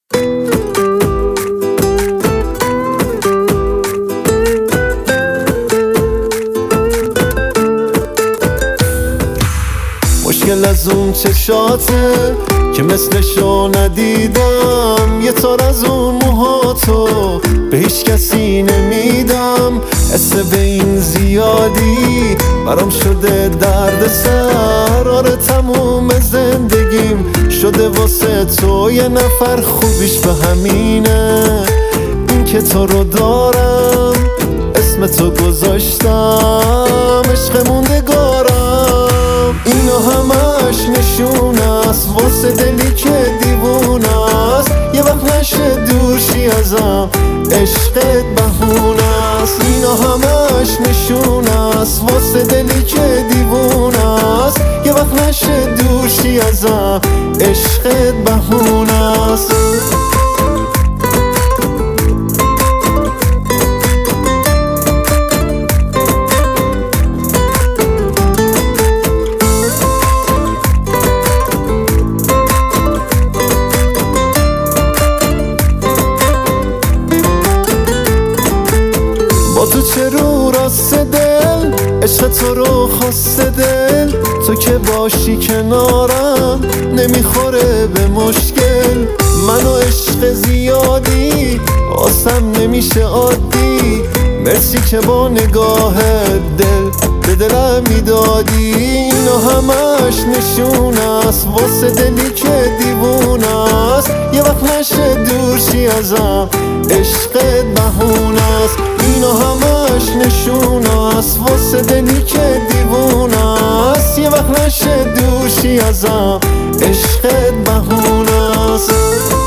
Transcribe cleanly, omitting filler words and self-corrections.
مشکل از اون چشاته که مثلشو ندیدم، یه تار از اون موهاتو به هیچ کسی نمیدم. حس به این زیادی برام شده درد سر، آره تموم زندگیم شده واسه تو یه نفر، خوبیش به همینه این که تو رو دارم، اسم تو گذاشتم عشق موندگارم. اینو همش نشونه است واسه دلی که دیوونه است، یه وقت نشه دوشی ازم عشقت بهونه است. اینو همش نشونه است واسه دلی که دیوونه است، یه وقت نشه دوشی ازم عشقت بهونه است. با تو چه رو راست دل، عشق تو رو خواسته دل، تو که باشی کنارم نمیخوره به مشکل. منو عشق زیادی آسم نمیشه عادی، مرسی که با نگاه دل به دلم میدادی. اینو همش نشونه است واسه دلی که دیوونه است، یه وقت نشه دورشی ازم عشقت بهونه است. اینو همش نشونه است واسه دلی که دیوونه است، یه وقت نشه دوشی ازم عشقت بهونه است.